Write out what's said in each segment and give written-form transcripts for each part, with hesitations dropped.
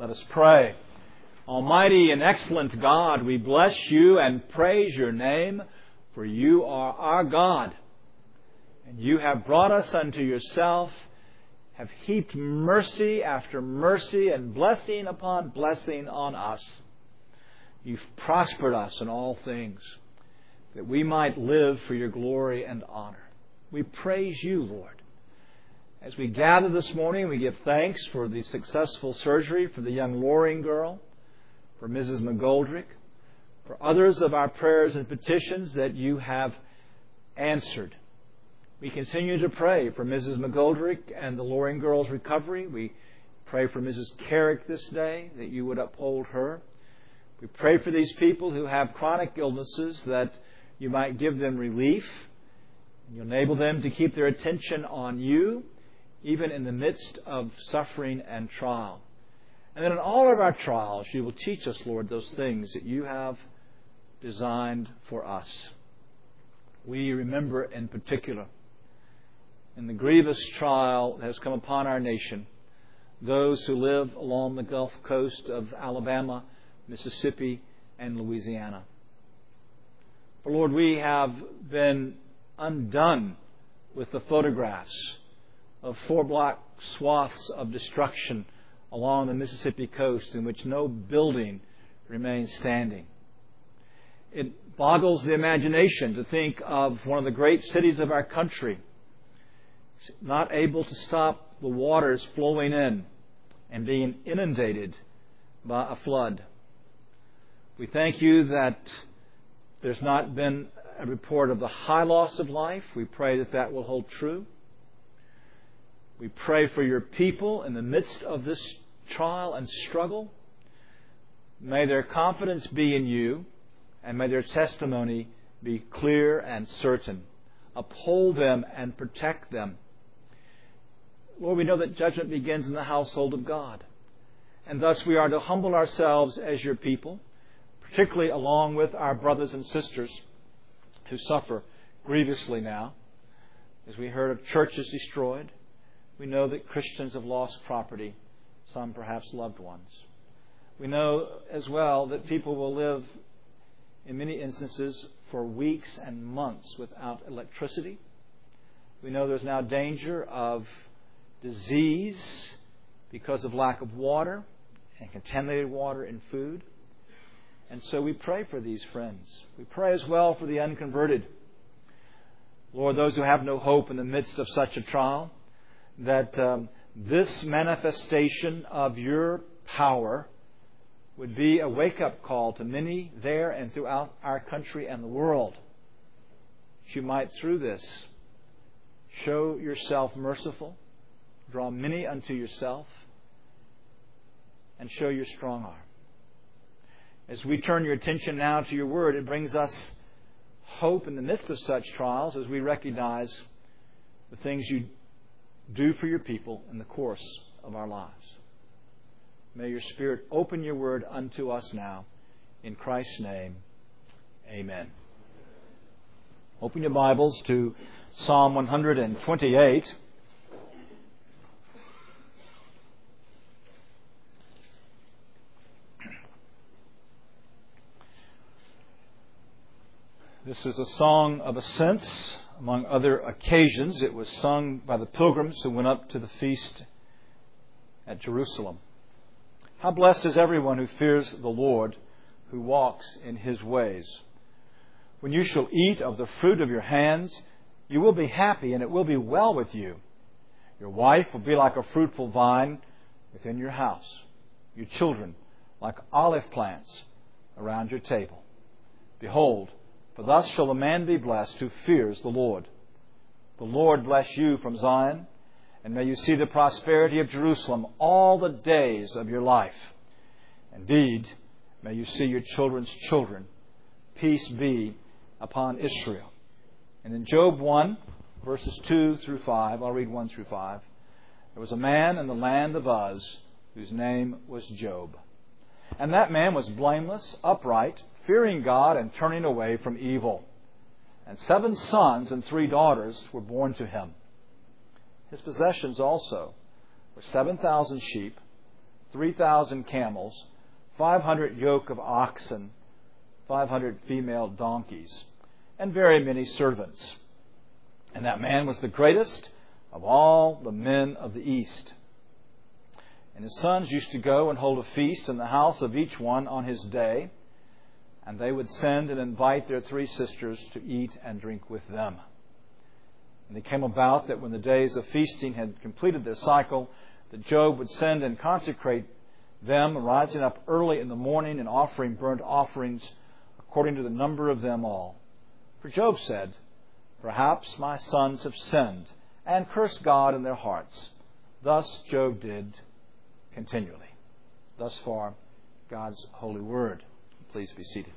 Let us pray. Almighty and excellent God, we bless you and praise your name, for you are our God. And you have brought us unto yourself, have heaped mercy after mercy and blessing upon blessing on us. You've prospered us in all things, that we might live for your glory and honor. We praise you, Lord. As we gather this morning, we give thanks for the successful surgery for the young Loring girl, for Mrs. McGoldrick, for others of our prayers and petitions that you have answered. We continue to pray for Mrs. McGoldrick and the Loring girl's recovery. We pray for Mrs. Carrick this day, that you would uphold her. We pray for these people who have chronic illnesses, that you might give them relief. You enable them to keep their attention on you, even in the midst of suffering and trial. And then in all of our trials, you will teach us, Lord, those things that you have designed for us. We remember in particular, in the grievous trial that has come upon our nation, those who live along the Gulf Coast of Alabama, Mississippi, and Louisiana. For Lord, we have been undone with the photographs of 4-block swaths of destruction along the Mississippi coast in which no building remains standing. It boggles the imagination to think of one of the great cities of our country not able to stop the waters flowing in and being inundated by a flood. We thank you that there's not been a report of the high loss of life. We pray that that will hold true. We pray for your people in the midst of this trial and struggle. May their confidence be in you, and may their testimony be clear and certain. Uphold them and protect them. Lord, we know that judgment begins in the household of God. And thus we are to humble ourselves as your people, particularly along with our brothers and sisters who suffer grievously now. As we heard of churches destroyed, we know that Christians have lost property, some perhaps loved ones. We know as well that people will live, in many instances, for weeks and months without electricity. We know there's now danger of disease because of lack of water and contaminated water in food. And so we pray for these friends. We pray as well for the unconverted. Lord, those who have no hope in the midst of such a trial, that this manifestation of your power would be a wake-up call to many there and throughout our country and the world. That you might, through this, show yourself merciful, draw many unto yourself, and show your strong arm. As we turn your attention now to your word, it brings us hope in the midst of such trials as we recognize the things you do for your people in the course of our lives. May your Spirit open your word unto us now. In Christ's name, amen. Open your Bibles to Psalm 128. This is a song of ascents. Among other occasions, it was sung by the pilgrims who went up to the feast at Jerusalem. How blessed is everyone who fears the Lord, who walks in his ways. When you shall eat of the fruit of your hands, you will be happy, and it will be well with you. Your wife will be like a fruitful vine within your house, your children like olive plants around your table. Behold, for thus shall a man be blessed who fears the Lord. The Lord bless you from Zion, and may you see the prosperity of Jerusalem all the days of your life. Indeed, may you see your children's children. Peace be upon Israel. And in Job 1, verses 2 through 5, I'll read 1 through 5. There was a man in the land of Uz whose name was Job. And that man was blameless, upright, fearing God and turning away from evil. And 7 sons and 3 daughters were born to him. His possessions also were 7,000 sheep, 3,000 camels, 500 yoke of oxen, 500 female donkeys, and very many servants. And that man was the greatest of all the men of the East. And his sons used to go and hold a feast in the house of each one on his day, and they would send and invite their 3 sisters to eat and drink with them. And it came about that when the days of feasting had completed their cycle, that Job would send and consecrate them, rising up early in the morning and offering burnt offerings according to the number of them all. For Job said, "Perhaps my sons have sinned and cursed God in their hearts." Thus Job did continually. Thus far, God's holy word. Please be seated.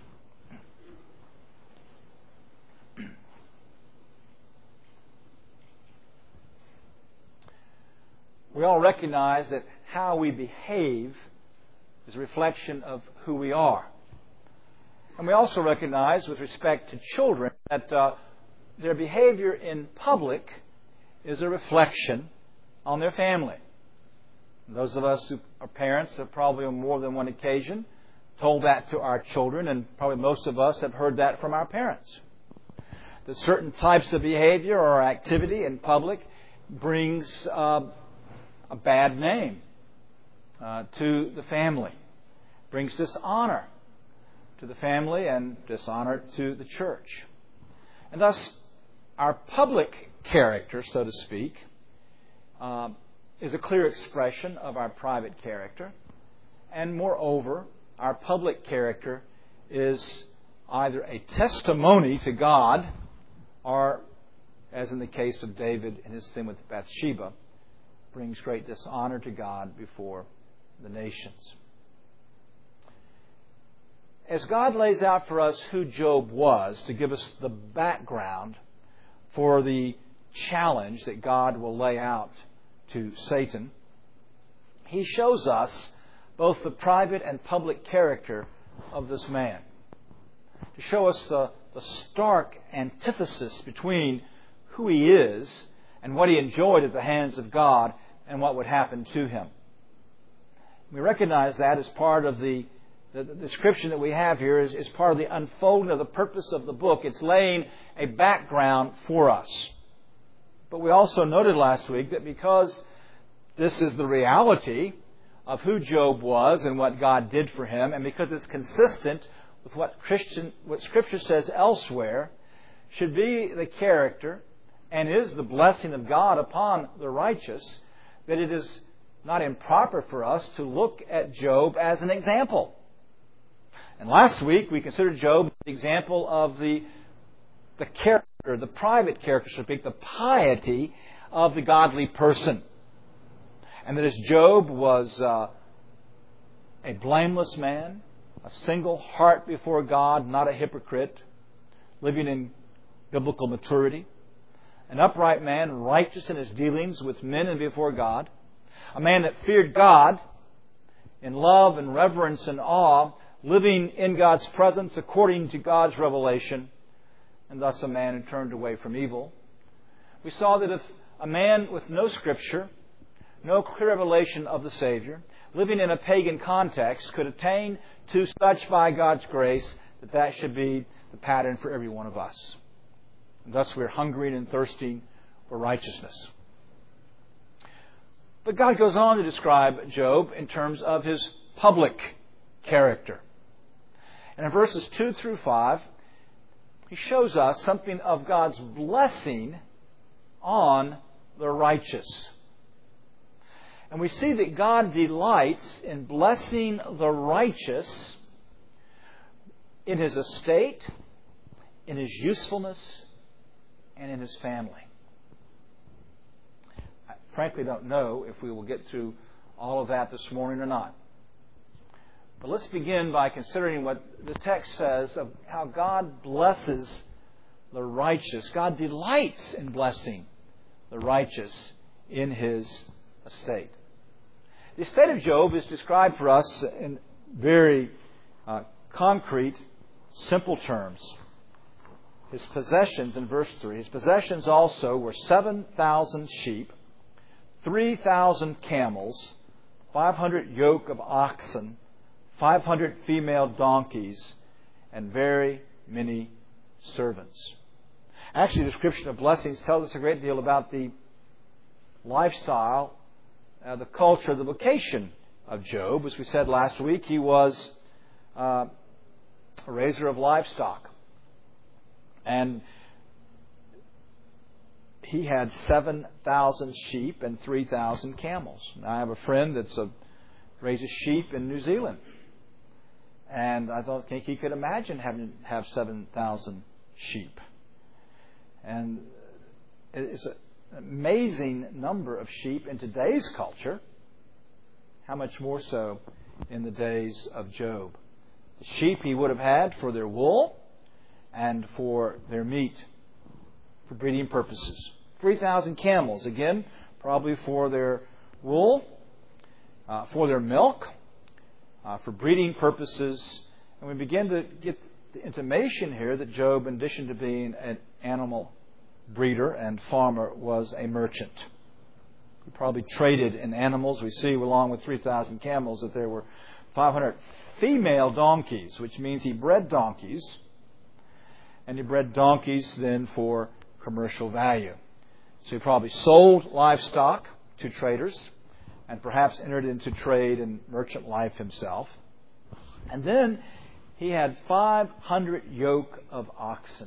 We all recognize that how we behave is a reflection of who we are. And we also recognize, with respect to children, that their behavior in public is a reflection on their family. Those of us who are parents have probably on more than one occasion told that to our children, and probably most of us have heard that from our parents. That certain types of behavior or activity in public brings a bad name to the family, brings dishonor to the family and dishonor to the church. And thus, our public character, so to speak, is a clear expression of our private character. And moreover, our public character is either a testimony to God or, as in the case of David and his sin with Bathsheba, brings great dishonor to God before the nations. As God lays out for us who Job was to give us the background for the challenge that God will lay out to Satan, He shows us both the private and public character of this man, to show us the stark antithesis between who he is and what he enjoyed at the hands of God and what would happen to him. We recognize that as part of the description that we have here is part of the unfolding of the purpose of the book. It's laying a background for us. But we also noted last week that because this is the reality of who Job was and what God did for him, and because it's consistent with what Scripture says elsewhere, should be the character and is the blessing of God upon the righteous, that it is not improper for us to look at Job as an example. And last week we considered Job the example of the character, the private character, so to speak, the piety of the godly person. And that as Job was a blameless man, a single heart before God, not a hypocrite, living in biblical maturity, an upright man, righteous in his dealings with men and before God, a man that feared God in love and reverence and awe, living in God's presence according to God's revelation, and thus a man who turned away from evil. We saw that if a man with no Scripture, no clear revelation of the Savior, living in a pagan context, could attain to such by God's grace, that should be the pattern for every one of us. And thus we're hungering and thirsting for righteousness. But God goes on to describe Job in terms of his public character. And in verses 2 through 5, he shows us something of God's blessing on the righteous. And we see that God delights in blessing the righteous in his estate, in his usefulness, and in his family. I frankly don't know if we will get through all of that this morning or not. But let's begin by considering what the text says of how God blesses the righteous. God delights in blessing the righteous in his estate. The estate of Job is described for us in very concrete, simple terms. His possessions, in verse 3, his possessions also were 7,000 sheep, 3,000 camels, 500 yoke of oxen, 500 female donkeys, and very many servants. Actually, the description of blessings tells us a great deal about the lifestyle, the culture, the vocation of Job. As we said last week, he was a raiser of livestock. And he had 7,000 sheep and 3,000 camels. Now, I have a friend that raises sheep in New Zealand. And I think he could imagine have 7,000 sheep. And it's an amazing number of sheep in today's culture. How much more so in the days of Job? The sheep he would have had for their wool and for their meat, for breeding purposes. 3,000 camels, again, probably for their wool, for their milk, for breeding purposes. And we begin to get the intimation here that Job, in addition to being an animal breeder and farmer, was a merchant. He probably traded in animals. We see, along with 3,000 camels, that there were 500 female donkeys, which means he bred donkeys. And he bred donkeys then for commercial value. So he probably sold livestock to traders and perhaps entered into trade and merchant life himself. And then he had 500 yoke of oxen.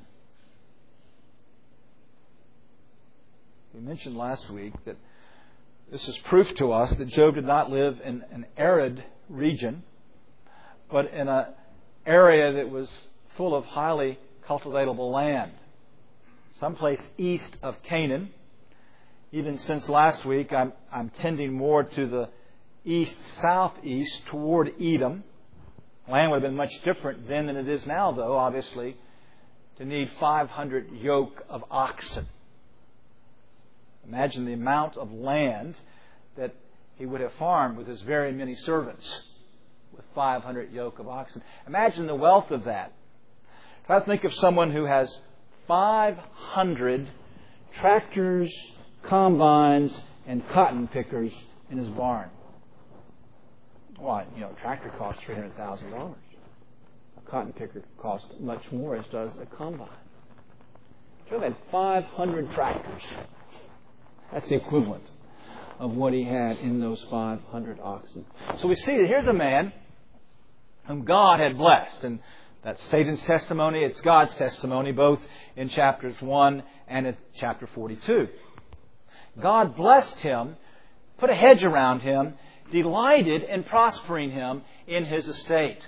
We mentioned last week that this is proof to us that Job did not live in an arid region, but in an area that was full of highly cultivatable land. Someplace east of Canaan. Even since last week, I'm tending more to the east-southeast toward Edom. Land would have been much different then than it is now, though, obviously, to need 500 yoke of oxen. Imagine the amount of land that he would have farmed with his very many servants, with 500 yoke of oxen. Imagine the wealth of that. Try to think of someone who has 500 tractors, combines, and cotton pickers in his barn. Well, a tractor costs $300,000. A cotton picker costs much more, as does a combine. Job had 500 tractors. That's the equivalent of what he had in those 500 oxen. So we see that here's a man whom God had blessed. And that's Satan's testimony, it's God's testimony, both in chapters 1 and in chapter 42. God blessed him, put a hedge around him, delighted in prospering him in his estate.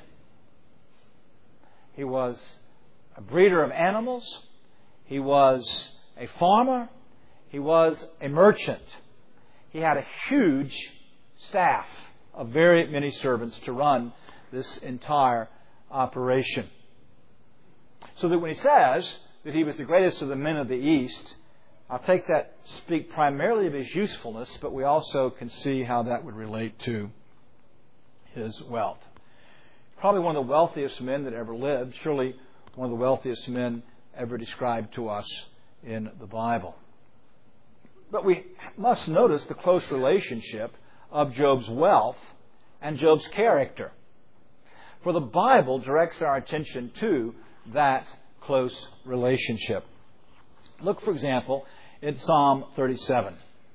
He was a breeder of animals. He was a farmer. He was a merchant. He had a huge staff of very many servants to run this entire operation. So that when he says that he was the greatest of the men of the East, I'll take that to speak primarily of his usefulness, but we also can see how that would relate to his wealth. Probably one of the wealthiest men that ever lived, surely one of the wealthiest men ever described to us in the Bible. But we must notice the close relationship of Job's wealth and Job's character. For the Bible directs our attention to that close relationship. Look, for example, in Psalm 37.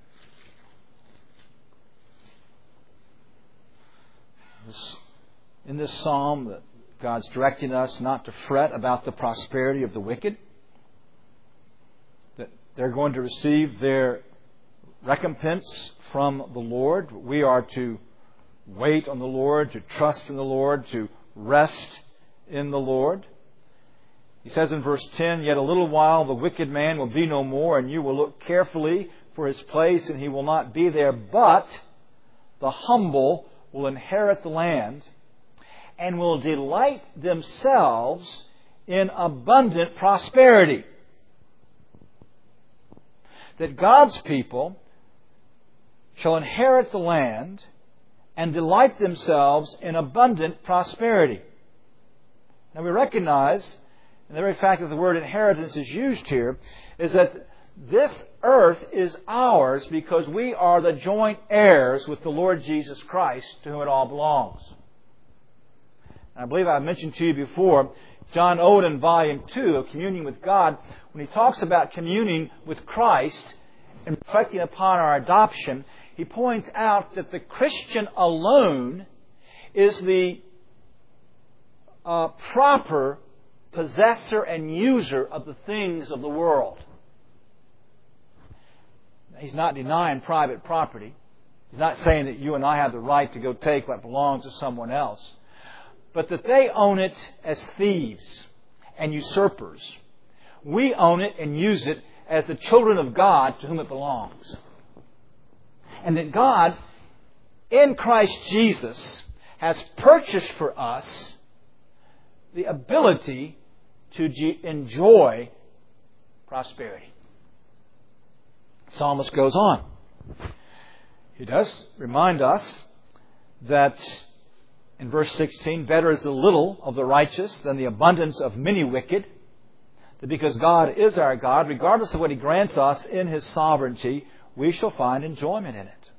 In this psalm, God's directing us not to fret about the prosperity of the wicked, that they're going to receive their recompense from the Lord. We are to wait on the Lord, to trust in the Lord, to rest in the Lord. He says in verse 10, "Yet a little while the wicked man will be no more, and you will look carefully for his place, and he will not be there. But the humble will inherit the land and will delight themselves in abundant prosperity." That God's people shall inherit the land and delight themselves in abundant prosperity. Now we recognize, and the very fact that the word inheritance is used here, is that This earth is ours because we are the joint heirs with the Lord Jesus Christ, to whom it all belongs. And I believe I mentioned to you before, John Oden, Volume 2 of Communion with God, when he talks about communing with Christ and reflecting upon our adoption, he points out that the Christian alone is the proper possessor and user of the things of the world. He's not denying private property. He's not saying that you and I have the right to go take what belongs to someone else. But that they own it as thieves and usurpers. We own it and use it as the children of God to whom it belongs. And that God, in Christ Jesus, has purchased for us the ability to enjoy prosperity. The psalmist goes on. He does remind us that in verse 16, better is the little of the righteous than the abundance of many wicked. That because God is our God, regardless of what He grants us in His sovereignty, we shall find enjoyment in it.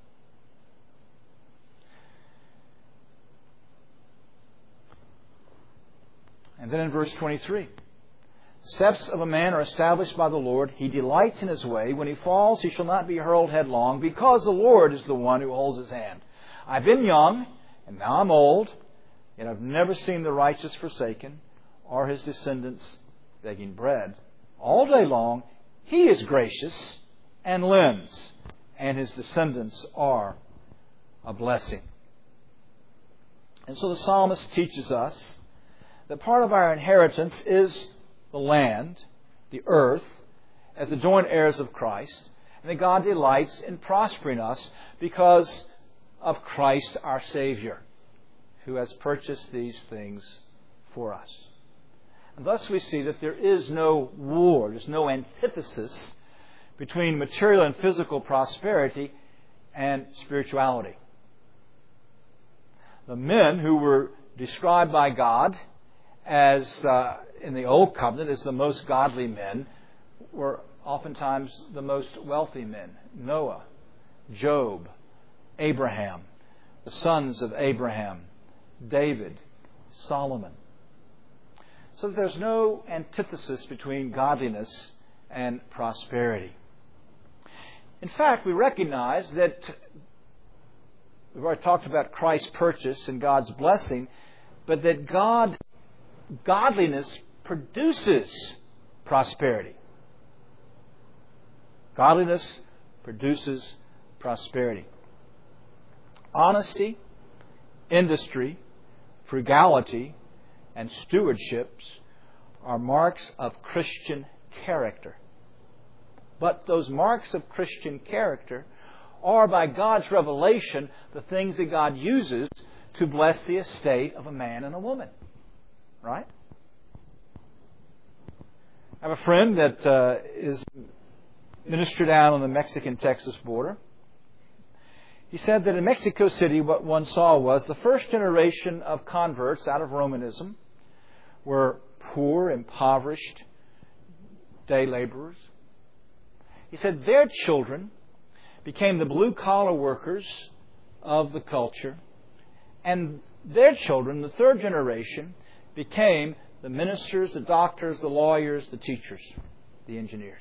And then in verse 23, the steps of a man are established by the Lord. He delights in his way. When he falls, he shall not be hurled headlong, because the Lord is the one who holds his hand. I've been young, and now I'm old, yet I've never seen the righteous forsaken, or his descendants begging bread. All day long, He is gracious and lends, and His descendants are a blessing. And so the psalmist teaches us that part of our inheritance is the land, the earth, as the joint heirs of Christ, and that God delights in prospering us because of Christ our Savior, who has purchased these things for us. And thus we see that there is no war, there's no antithesis between material and physical prosperity and spirituality. The men who were described by God as in the Old Covenant as the most godly men were oftentimes the most wealthy men. Noah, Job, Abraham, the sons of Abraham, David, Solomon. So that there's no antithesis between godliness and prosperity. In fact, we recognize that we've already talked about Christ's purchase and God's blessing, but that godliness produces prosperity. Godliness produces prosperity. Honesty, industry, frugality, and stewardships are marks of Christian character. But those marks of Christian character are, by God's revelation, the things that God uses to bless the estate of a man and a woman. Right? I have a friend that is minister down on the Mexican-Texas border. He said that in Mexico City, what one saw was the first generation of converts out of Romanism were poor, impoverished day laborers. He said their children became the blue-collar workers of the culture, and their children, the third generation, became the ministers, the doctors, the lawyers, the teachers, the engineers.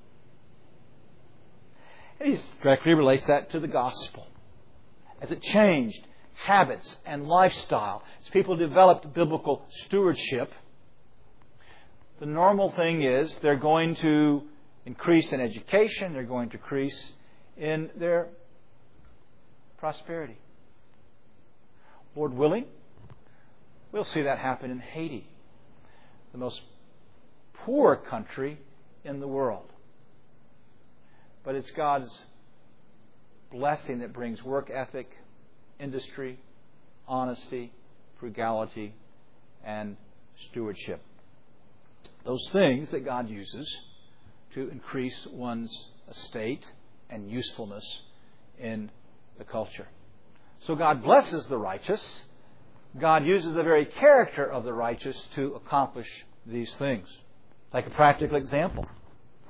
And he directly relates that to the gospel. As it changed habits and lifestyle, as people developed biblical stewardship, the normal thing is they're going to increase in education, they're going to increase in their prosperity. Lord willing, we'll see that happen in Haiti, the most poor country in the world. But it's God's blessing that brings work ethic, industry, honesty, frugality, and stewardship. Those things that God uses to increase one's estate and usefulness in the culture. So God blesses the righteous. God uses the very character of the righteous to accomplish these things. Like a practical example.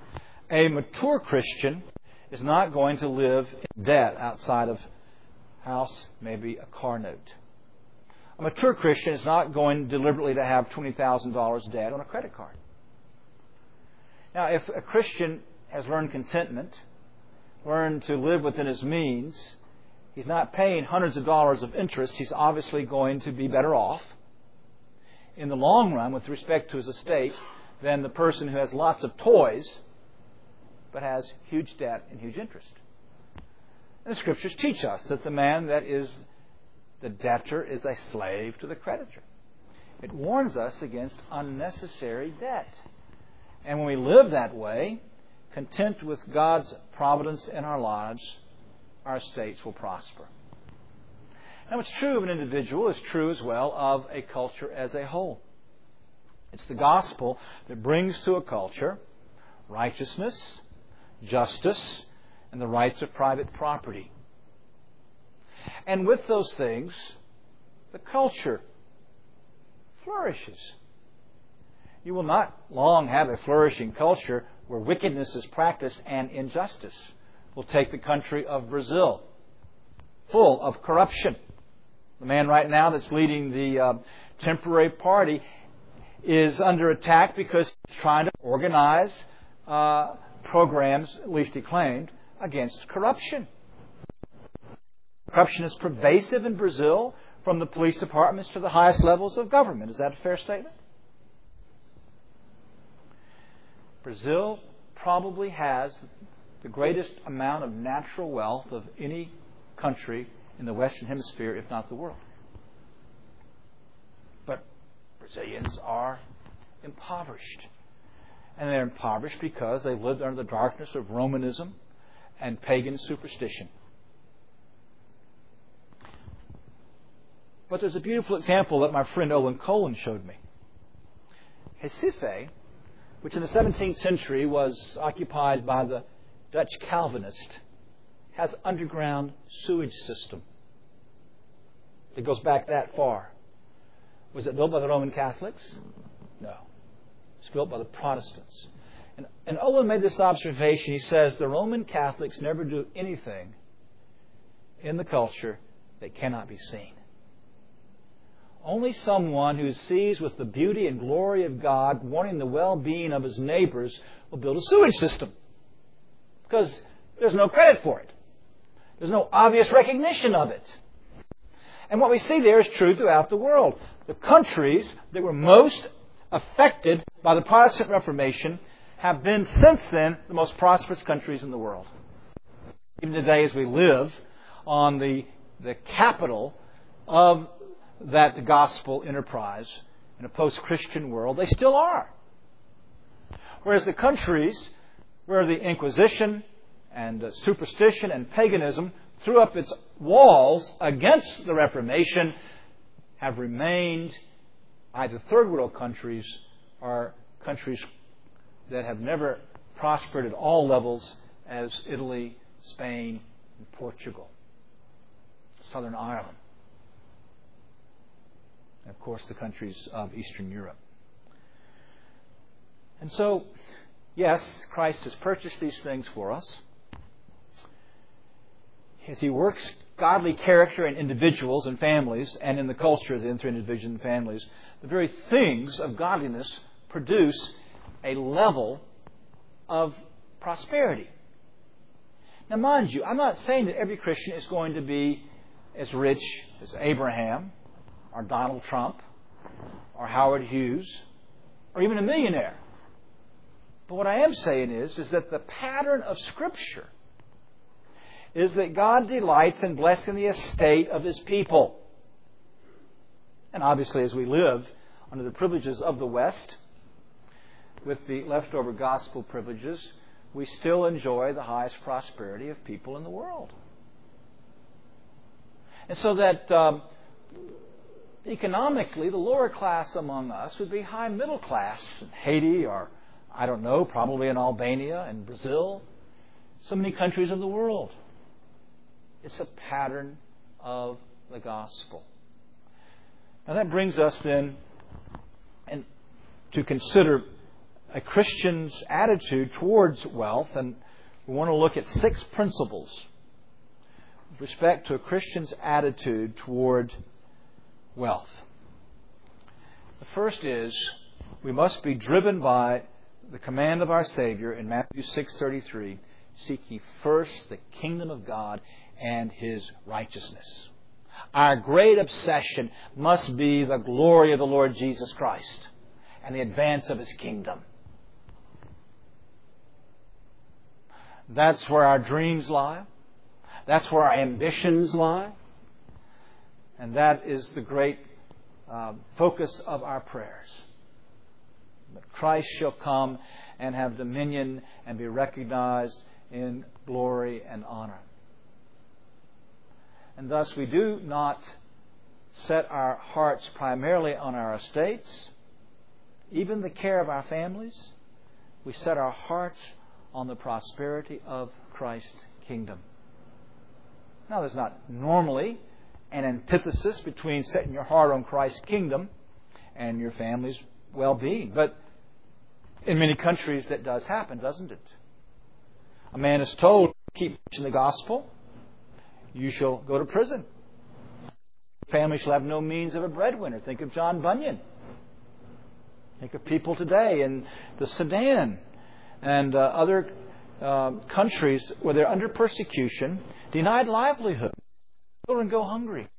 A mature Christian is not going to live in debt outside of house, maybe a car note. A mature Christian is not going deliberately to have $20,000 debt on a credit card. Now, if a Christian has learned contentment, learned to live within his means, he's not paying hundreds of dollars of interest, he's obviously going to be better off in the long run with respect to his estate than the person who has lots of toys but has huge debt and huge interest. And the Scriptures teach us that the man that is the debtor is a slave to the creditor. It warns us against unnecessary debt. And when we live that way, content with God's providence in our lives, our estates will prosper. Now, what's true of an individual is true as well of a culture as a whole. It's the gospel that brings to a culture righteousness, justice, and the rights of private property. And with those things, the culture flourishes. You will not long have a flourishing culture where wickedness is practiced and injustice. We'll take the country of Brazil, full of corruption. The man right now that's leading the temporary party is under attack because he's trying to organize programs, at least he claimed, against corruption. Corruption is pervasive in Brazil, from the police departments to the highest levels of government. Is that a fair statement? Brazil probably has the greatest amount of natural wealth of any country in the Western Hemisphere, if not the world. But Brazilians are impoverished. And they're impoverished because they've lived under the darkness of Romanism and pagan superstition. But there's a beautiful example that my friend Owen Colin showed me. Recife, which in the 17th century was occupied by the Dutch Calvinists, has an underground sewage system. It goes back that far. Was it built by the Roman Catholics? No. It's built by the Protestants. And Owen made this observation. He says the Roman Catholics never do anything in the culture that cannot be seen. Only someone who sees with the beauty and glory of God, wanting the well-being of his neighbors, will build a sewage system. Because there's no credit for it. There's no obvious recognition of it. And what we see there is true throughout the world. The countries that were most affected by the Protestant Reformation have been, since then, the most prosperous countries in the world. Even today, as we live on the capital of that gospel enterprise in a post-Christian world, they still are. Whereas the countries where the Inquisition and superstition and paganism threw up its walls against the Reformation have remained either third world countries or countries that have never prospered at all levels, as Italy, Spain, and Portugal, Southern Ireland, and of course the countries of Eastern Europe. And so, yes, Christ has purchased these things for us. As He works godly character in individuals and families, and in the culture of the individuals and families, the very things of godliness produce a level of prosperity. Now, mind you, I'm not saying that every Christian is going to be as rich as Abraham, or Donald Trump, or Howard Hughes, or even a millionaire. But what I am saying is that the pattern of Scripture is that God delights in blessing the estate of His people. And obviously, as we live under the privileges of the West, with the leftover gospel privileges, we still enjoy the highest prosperity of people in the world. And so that economically, the lower class among us would be high middle class in Haiti, or I don't know, probably in Albania and Brazil, so many countries of the world. It's a pattern of the gospel. Now that brings us then to consider a Christian's attitude towards wealth, and we want to look at 6 principles with respect to a Christian's attitude toward wealth. The first is we must be driven by the command of our Savior in Matthew 6:33, seek ye first the kingdom of God and His righteousness. Our great obsession must be the glory of the Lord Jesus Christ and the advance of His kingdom. That's where our dreams lie. That's where our ambitions lie. And that is the great focus of our prayers. That Christ shall come and have dominion and be recognized in glory and honor. And thus we do not set our hearts primarily on our estates, even the care of our families. We set our hearts on the prosperity of Christ's kingdom. Now, there's not normally an antithesis between setting your heart on Christ's kingdom and your family's well-being. But in many countries that does happen, doesn't it? A man is told, keep preaching the gospel, you shall go to prison. Family shall have no means of a breadwinner. Think of John Bunyan. Think of people today in the Sudan and other countries where they're under persecution, denied livelihood. Children go hungry.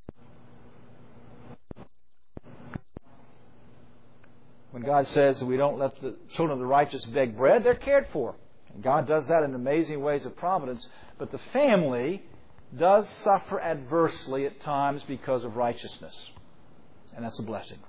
When God says that we don't let the children of the righteous beg bread, they're cared for. And God does that in amazing ways of providence. But the family does suffer adversely at times because of righteousness. And that's a blessing.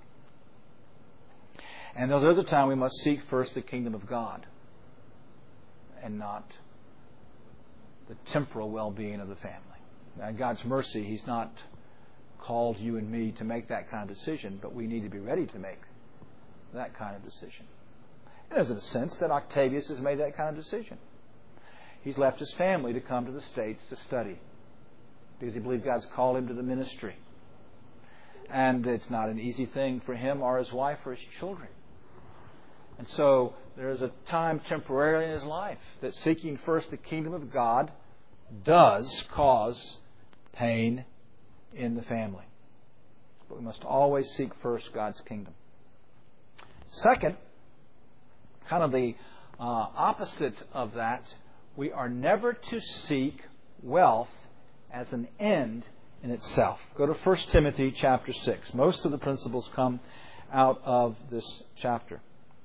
And there's a time we must seek first the kingdom of God and not the temporal well-being of the family. Now, in God's mercy, He's not called you and me to make that kind of decision, but we need to be ready to make that kind of decision. And there's a sense that Octavius has made that kind of decision. He's left his family to come to the States to study because he believed God's called him to the ministry. And it's not an easy thing for him or his wife or his children. And so there is a time temporarily in his life that seeking first the kingdom of God does cause pain in the family. But we must always seek first God's kingdom. Second, kind of the opposite of that, we are never to seek wealth as an end in itself. Go to 1 Timothy chapter 6. Most of the principles come out of this chapter.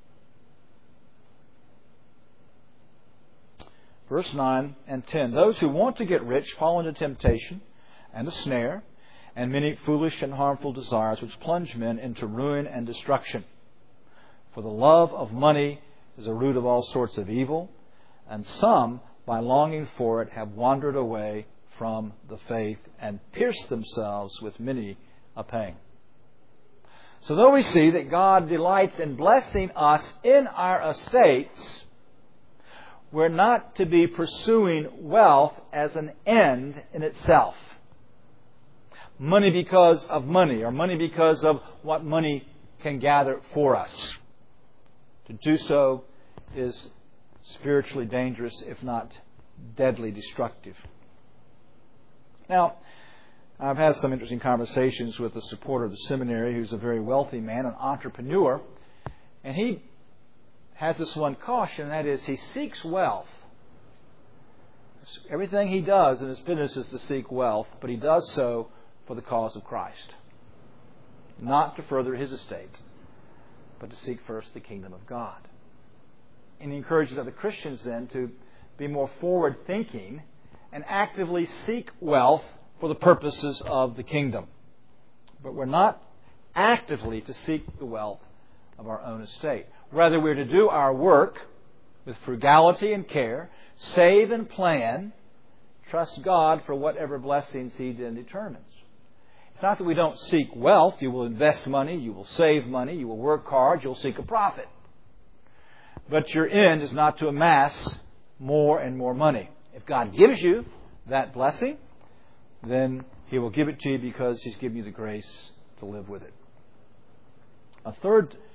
Verse 9 and 10. Those who want to get rich fall into temptation and a snare and many foolish and harmful desires which plunge men into ruin and destruction. For the love of money is a root of all sorts of evil, and some, by longing for it, have wandered away from the faith and pierced themselves with many a pang. So though we see that God delights in blessing us in our estates, we're not to be pursuing wealth as an end in itself. Money because of money, or money because of what money can gather for us. To do so is spiritually dangerous, if not deadly destructive. Now, I've had some interesting conversations with a supporter of the seminary who's a very wealthy man, an entrepreneur, and he has this one caution, and that is he seeks wealth. Everything he does in his business is to seek wealth, but he does so for the cause of Christ. Not to further his estate, but to seek first the kingdom of God. And he encourages other Christians then to be more forward-thinking and actively seek wealth for the purposes of the kingdom. But we're not actively to seek the wealth of our own estate. Rather, we're to do our work with frugality and care, save and plan, trust God for whatever blessings He then determines. It's not that we don't seek wealth. You will invest money, you will save money, you will work hard, you'll seek a profit. But your end is not to amass more and more money. If God gives you that blessing, then He will give it to you because He's given you the grace to live with it. A third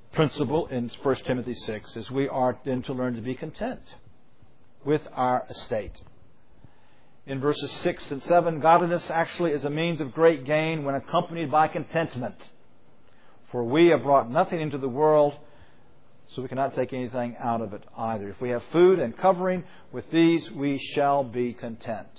principle in 1 Timothy 6 is we are then to learn to be content with our estate. In verses 6 and 7, godliness actually is a means of great gain when accompanied by contentment. For we have brought nothing into the world, so we cannot take anything out of it either. If we have food and covering, with these we shall be content.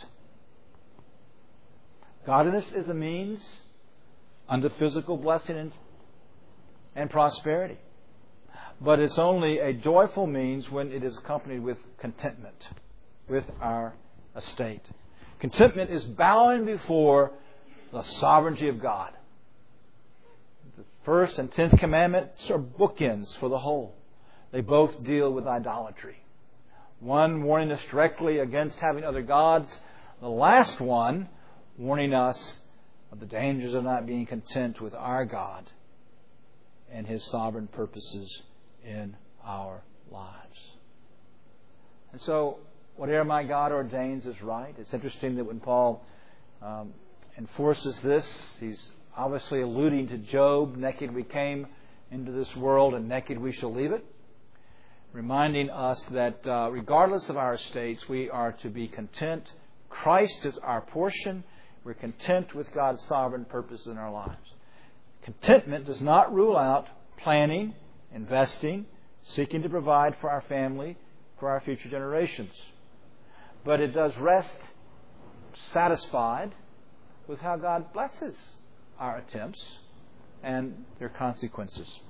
Godliness is a means unto physical blessing and prosperity. But it's only a joyful means when it is accompanied with contentment with our estate. Contentment is bowing before the sovereignty of God. The first and 10th commandments are bookends for the whole. They both deal with idolatry. One warning us directly against having other gods. The last one warning us of the dangers of not being content with our God and His sovereign purposes in our lives. And so, whatever my God ordains is right. It's interesting that when Paul enforces this, he's obviously alluding to Job. Naked we came into this world, and naked we shall leave it. Reminding us that regardless of our estates, we are to be content. Christ is our portion. We're content with God's sovereign purposes in our lives. Contentment does not rule out planning, investing, seeking to provide for our family, for our future generations. But it does rest satisfied with how God blesses our attempts and their consequences.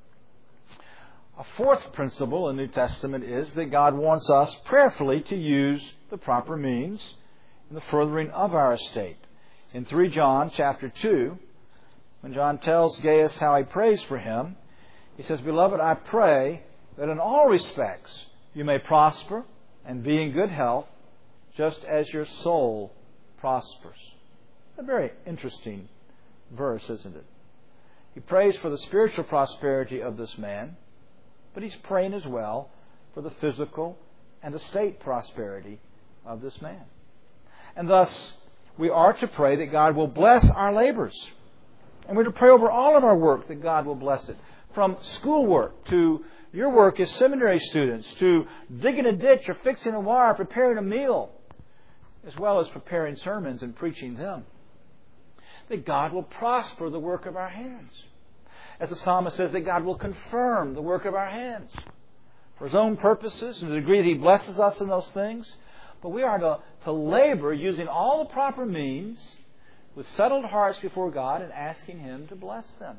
A fourth principle in the New Testament is that God wants us prayerfully to use the proper means in the furthering of our estate. In 3 John chapter 2, when John tells Gaius how he prays for him, he says, "Beloved, I pray that in all respects you may prosper and be in good health, just as your soul prospers." A very interesting verse, isn't it? He prays for the spiritual prosperity of this man, but he's praying as well for the physical and estate prosperity of this man. And thus, we are to pray that God will bless our labors. And we're to pray over all of our work that God will bless it. From schoolwork to your work as seminary students, to digging a ditch or fixing a wire, preparing a meal, as well as preparing sermons and preaching them. That God will prosper the work of our hands. As the psalmist says, that God will confirm the work of our hands for His own purposes, to the degree that He blesses us in those things. But we are to labor using all the proper means with settled hearts before God and asking Him to bless them.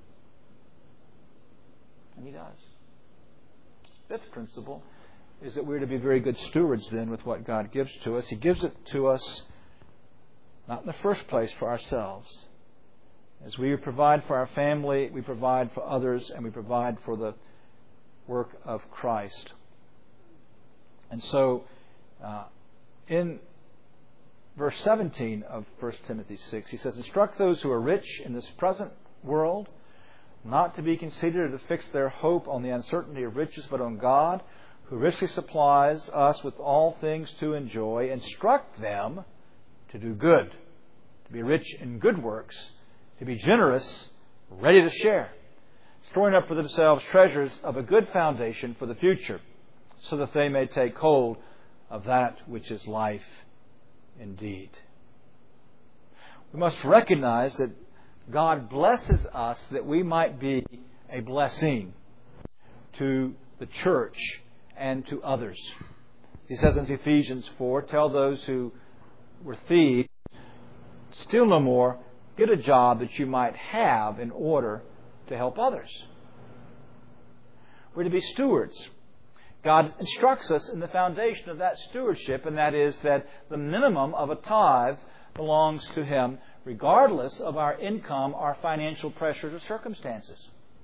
And He does. Fifth principle is that we're to be very good stewards then with what God gives to us. He gives it to us not in the first place for ourselves. As we provide for our family, we provide for others, and we provide for the work of Christ. And so, in verse 17 of 1 Timothy 6, he says, "Instruct those who are rich in this present world not to be conceited or to fix their hope on the uncertainty of riches, but on God, who richly supplies us with all things to enjoy. Instruct them to do good, to be rich in good works, to be generous, ready to share, storing up for themselves treasures of a good foundation for the future, so that they may take hold of that which is life indeed." We must recognize that God blesses us that we might be a blessing to the church and to others. He says in Ephesians 4, "Tell those who were thieves, steal no more, get a job that you might have in order to help others." We're to be stewards. God instructs us in the foundation of that stewardship, and that is that the minimum of a tithe belongs to Him, regardless of our income, our financial pressures or circumstances.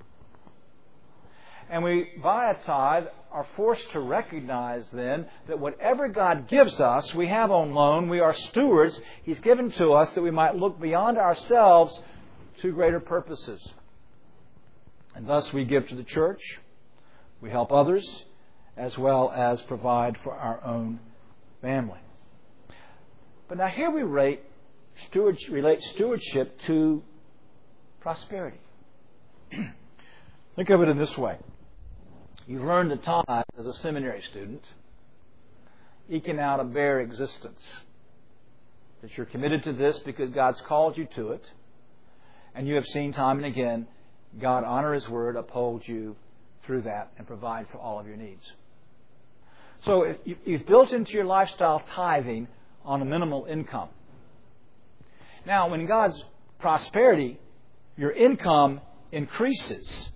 And we, by a tithe, are forced to recognize then that whatever God gives us, we have on loan, we are stewards. He's given to us that we might look beyond ourselves to greater purposes. And thus we give to the church, we help others, as well as provide for our own family. But now here we relate stewardship to prosperity. Think of it in this way. You've learned the tithe as a seminary student, eking out a bare existence. That you're committed to this because God's called you to it. And you have seen time and again God honor His Word, uphold you through that, and provide for all of your needs. So if you've built into your lifestyle tithing on a minimal income. Now, when God's prosperity, your income increases.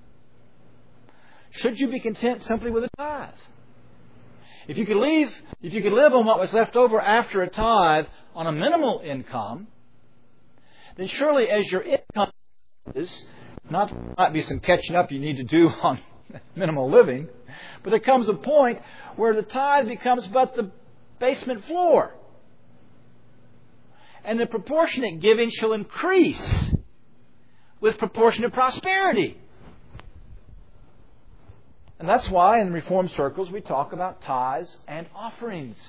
Should you be content simply with a tithe? If you could live on what was left over after a tithe on a minimal income, then surely as your income is, might be some catching up you need to do on minimal living, but there comes a point where the tithe becomes but the basement floor. And the proportionate giving shall increase with proportionate prosperity. And that's why in Reformed circles we talk about tithes and offerings.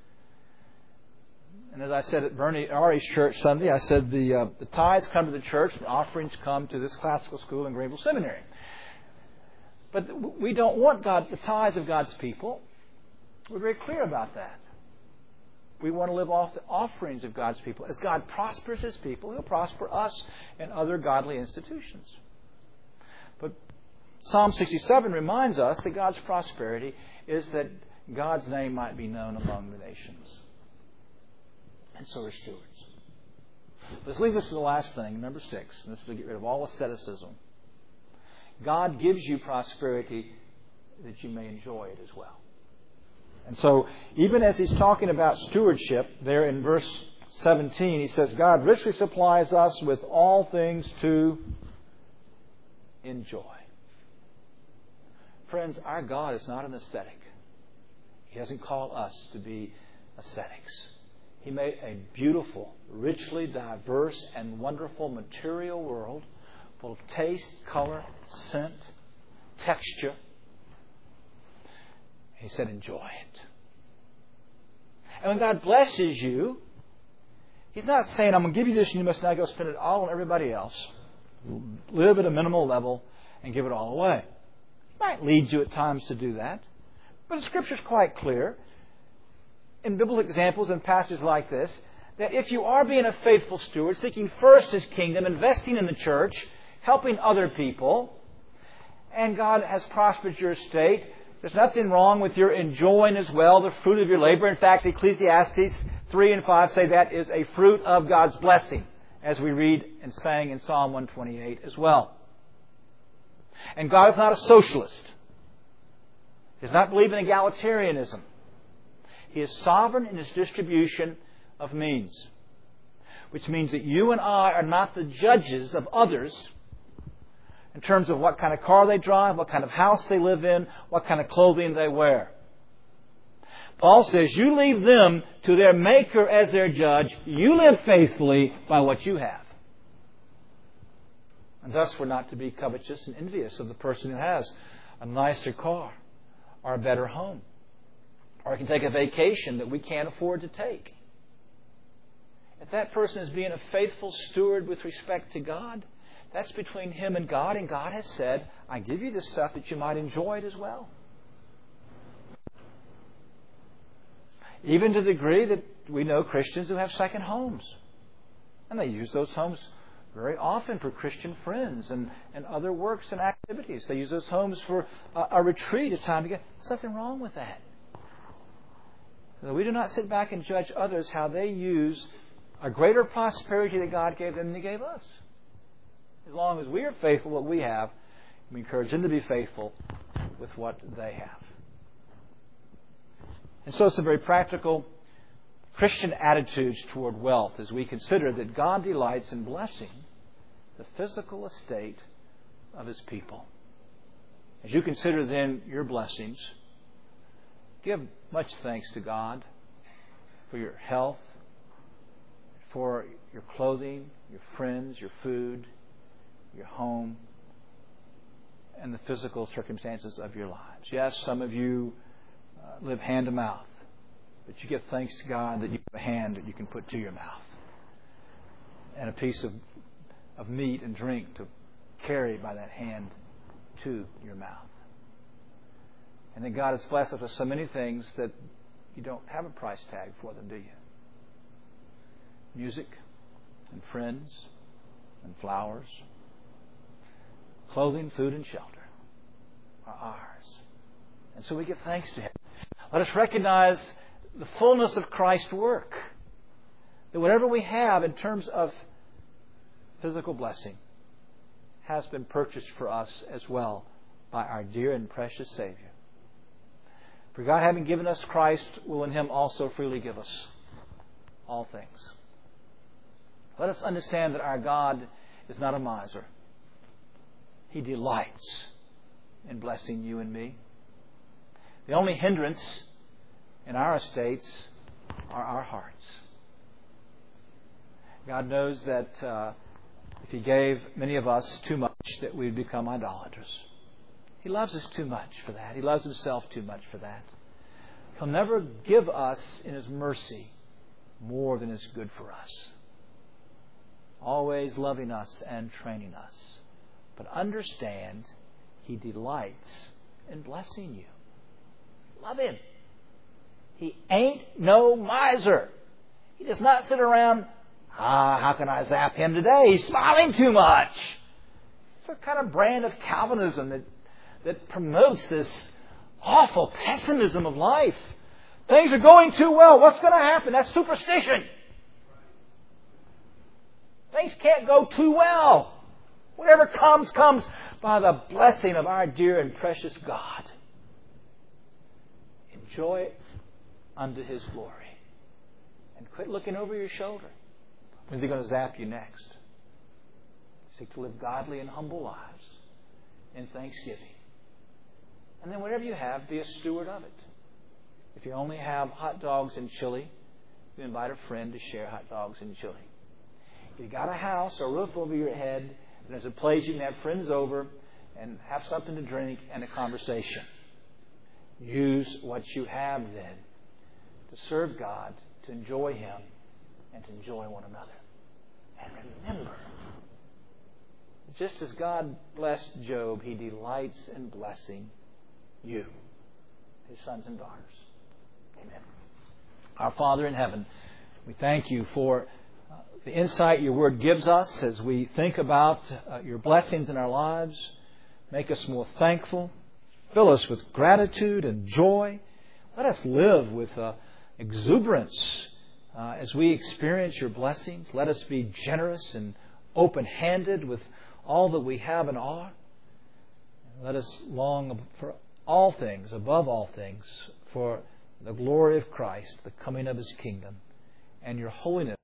And as I said at Bernie Ari's church Sunday, I said the tithes come to the church, the offerings come to this classical school in Greenville Seminary. But we don't want the tithes of God's people. We're very clear about that. We want to live off the offerings of God's people. As God prospers His people, He'll prosper us and other godly institutions. But Psalm 67 reminds us that God's prosperity is that God's name might be known among the nations. And so are stewards. This leads us to the last thing, number 6. And this is to get rid of all asceticism. God gives you prosperity that you may enjoy it as well. And so, even as he's talking about stewardship, there in verse 17, he says, God richly supplies us with all things to enjoy. Friends, our God is not an ascetic. He doesn't call us to be ascetics. He made a beautiful, richly diverse, and wonderful material world full of taste, color, scent, texture. He said, enjoy it. And when God blesses you, He's not saying, I'm going to give you this and you must now go spend it all on everybody else. Live at a minimal level and give it all away. It might lead you at times to do that. But the Scripture is quite clear, in biblical examples and passages like this, that if you are being a faithful steward, seeking first His kingdom, investing in the church, helping other people, and God has prospered your estate, there's nothing wrong with your enjoying as well the fruit of your labor. In fact, Ecclesiastes 3 and 5 say that is a fruit of God's blessing, as we read and sang in Psalm 128 as well. And God is not a socialist. He does not believe in egalitarianism. He is sovereign in His distribution of means, which means that you and I are not the judges of others in terms of what kind of car they drive, what kind of house they live in, what kind of clothing they wear. Paul says, you leave them to their Maker as their judge. You live faithfully by what you have. And thus we're not to be covetous and envious of the person who has a nicer car or a better home, or can take a vacation that we can't afford to take. If that person is being a faithful steward with respect to God, that's between him and God has said, I give you this stuff that you might enjoy it as well. Even to the degree that we know Christians who have second homes. And they use those homes very often for Christian friends and other works and activities. They use those homes for a retreat, a time to get. There's nothing wrong with that. So we do not sit back and judge others how they use a greater prosperity that God gave them than He gave us. As long as we are faithful with what we have, we encourage them to be faithful with what they have. And so some very practical Christian attitudes toward wealth as we consider that God delights in blessing the physical estate of His people. As you consider then your blessings, give much thanks to God for your health, for your clothing, your friends, your food, your home, and the physical circumstances of your lives. Yes, some of you live hand to mouth, but you give thanks to God that you have a hand that you can put to your mouth and a piece of meat and drink to carry by that hand to your mouth. And then God has blessed us with so many things that you don't have a price tag for them, do you? Music and friends and flowers, clothing, food, and shelter are ours. And so we give thanks to Him. Let us recognize the fullness of Christ's work. That whatever we have in terms of physical blessing has been purchased for us as well by our dear and precious Savior. For God, having given us Christ, will in Him also freely give us all things. Let us understand that our God is not a miser. He delights in blessing you and me. The only hindrance in our estates are our hearts. God knows that if He gave many of us too much, that we'd become idolaters. He loves us too much for that. He loves Himself too much for that. He'll never give us in His mercy more than is good for us. Always loving us and training us. But understand, He delights in blessing you. Love Him. He ain't no miser. He does not sit around, how can I zap him today? He's smiling too much. It's a kind of brand of Calvinism that promotes this awful pessimism of life. Things are going too well. What's going to happen? That's superstition. Things can't go too well. Whatever comes, comes by the blessing of our dear and precious God. Enjoy it unto His glory. And quit looking over your shoulder. When's He going to zap you next? Seek to live godly and humble lives in thanksgiving. And then whatever you have, be a steward of it. If you only have hot dogs and chili, you invite a friend to share hot dogs and chili. If you got a house or a roof over your head, and there's a place you can have friends over and have something to drink and a conversation. Use what you have then to serve God, to enjoy Him, and to enjoy one another. And remember, just as God blessed Job, He delights in blessing you, His sons and daughters. Amen. Our Father in heaven, we thank You for the insight Your Word gives us as we think about Your blessings in our lives. Make us more thankful. Fill us with gratitude and joy. Let us live with exuberance as we experience Your blessings. Let us be generous and open-handed with all that we have and are. Let us long for all things, above all things, for the glory of Christ, the coming of His kingdom, and Your holiness